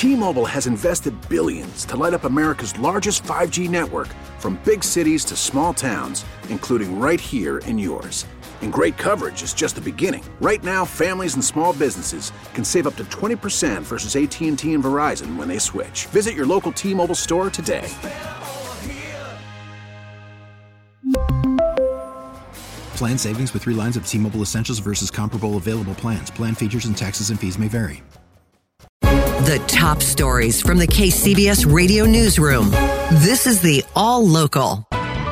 T-Mobile has invested billions to light up America's largest 5G network, from big cities to small towns, including right here in yours. And great coverage is just the beginning. Right now, families and small businesses can save up to 20% versus AT&T and Verizon when they switch. Visit your local T-Mobile store today. Plan savings with 3 lines of T-Mobile Essentials versus comparable available plans. Plan features and taxes and fees may vary. The top stories from the KCBS Radio Newsroom. This is the All Local.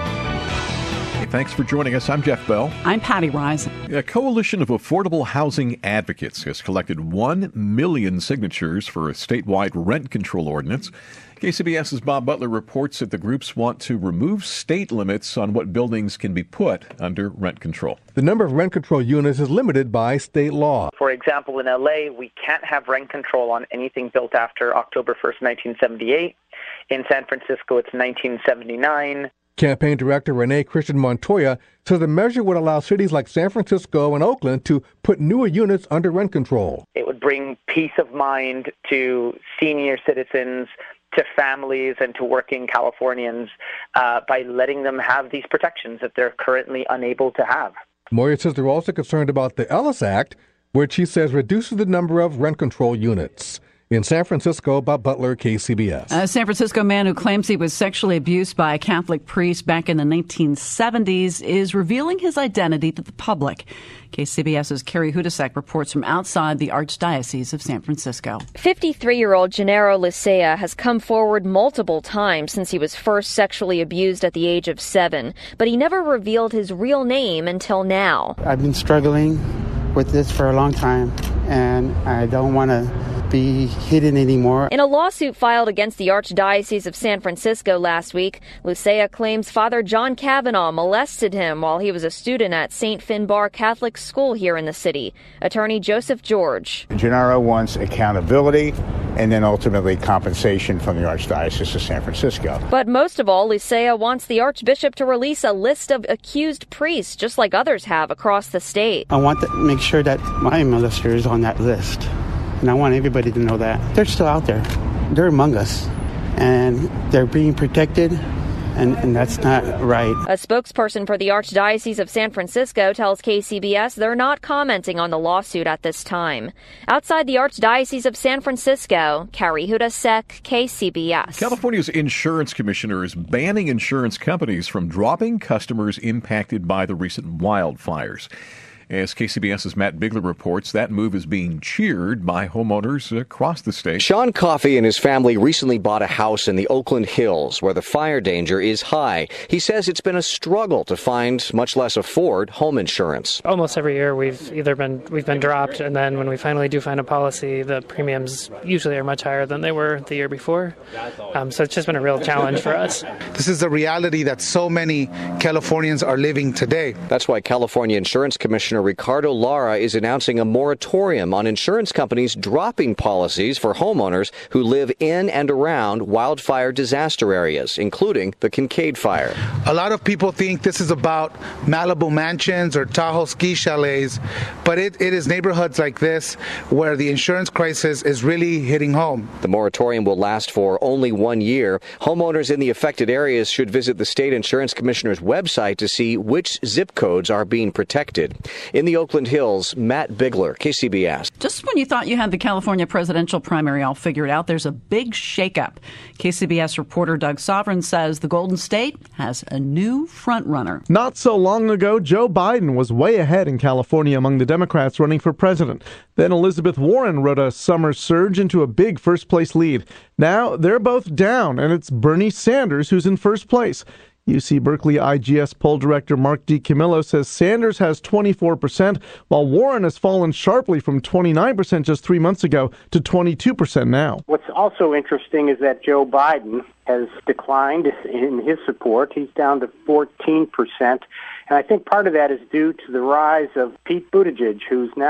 Hey, thanks for joining us. I'm Jeff Bell. I'm Patty Risen. A coalition of affordable housing advocates has collected 1 million signatures for a statewide rent control ordinance. KCBS's Bob Butler reports that the groups want to remove state limits on what buildings can be put under rent control. The number of rent control units is limited by state law. For example, in LA, we can't have rent control on anything built after October 1st, 1978. In San Francisco, it's 1979. Campaign Director Renee Christian Montoya says the measure would allow cities like San Francisco and Oakland to put newer units under rent control. It would bring peace of mind to senior citizens, to families, and to working Californians by letting them have these protections that they're currently unable to have. Moya says they're also concerned about the Ellis Act, which he says reduces the number of rent control units. In San Francisco, Bob Butler, KCBS. A San Francisco man who claims he was sexually abused by a Catholic priest back in the 1970s is revealing his identity to the public. KCBS's Carrie Hudasek reports from outside the Archdiocese of San Francisco. 53-year-old Gennaro Licea has come forward multiple times since he was first sexually abused at the age of 7, but he never revealed his real name until now. I've been struggling with this for a long time, and I don't want to be hidden anymore. In a lawsuit filed against the Archdiocese of San Francisco last week, Licea claims Father John Kavanaugh molested him while he was a student at St. Finbar Catholic School here in the city. Attorney Joseph George. Gennaro wants accountability and then ultimately compensation from the Archdiocese of San Francisco. But most of all, Licea wants the Archbishop to release a list of accused priests, just like others have across the state. I want to make sure that my molester is on that list. And I want everybody to know that. They're still out there. They're among us. And they're being protected, and that's not right. A spokesperson for the Archdiocese of San Francisco tells KCBS they're not commenting on the lawsuit at this time. Outside the Archdiocese of San Francisco, Carrie Hudasek, KCBS. California's insurance commissioner is banning insurance companies from dropping customers impacted by the recent wildfires. As KCBS's Matt Bigler reports, that move is being cheered by homeowners across the state. Sean Coffey and his family recently bought a house in the Oakland Hills where the fire danger is high. He says it's been a struggle to find, much less afford, home insurance. Almost every year we've been dropped, and then when we finally do find a policy, the premiums usually are much higher than they were the year before. So it's just been a real challenge for us. This is the reality that so many Californians are living today. That's why California Insurance Commissioner Ricardo Lara is announcing a moratorium on insurance companies dropping policies for homeowners who live in and around wildfire disaster areas, including the Kincaid fire. A lot of people think this is about Malibu mansions or Tahoe ski chalets, but it is neighborhoods like this where the insurance crisis is really hitting home. The moratorium will last for only 1 year. Homeowners in the affected areas should visit the state insurance commissioner's website to see which zip codes are being protected. In the Oakland Hills, Matt Bigler, KCBS. Just when you thought you had the California presidential primary all figured out, there's a big shakeup. KCBS reporter Doug Sovereign says the Golden State has a new frontrunner. Not so long ago, Joe Biden was way ahead in California among the Democrats running for president. Then Elizabeth Warren rode a summer surge into a big first-place lead. Now they're both down, and it's Bernie Sanders who's in first place. UC Berkeley IGS poll director Mark DiCamillo says Sanders has 24%, while Warren has fallen sharply from 29% just 3 months ago to 22% now. What's also interesting is that Joe Biden has declined in his support. He's down to 14%. And I think part of that is due to the rise of Pete Buttigieg, who's now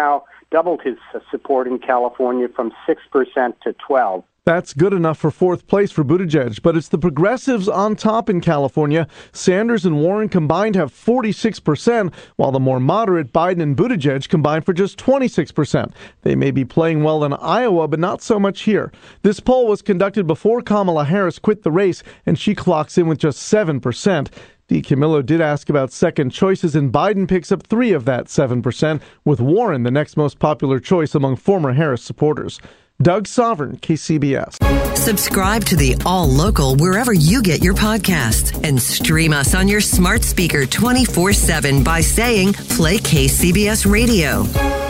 doubled his support in California from 6% to 12%. That's good enough for fourth place for Buttigieg, but it's the progressives on top in California. Sanders and Warren combined have 46%, while the more moderate Biden and Buttigieg combined for just 26%. They may be playing well in Iowa, but not so much here. This poll was conducted before Kamala Harris quit the race, and she clocks in with just 7%. DiCamillo did ask about second choices, and Biden picks up 3 of that 7%, with Warren the next most popular choice among former Harris supporters. Doug Sovereign, KCBS. Subscribe to the All Local wherever you get your podcasts and stream us on your smart speaker 24/7 by saying, play KCBS Radio.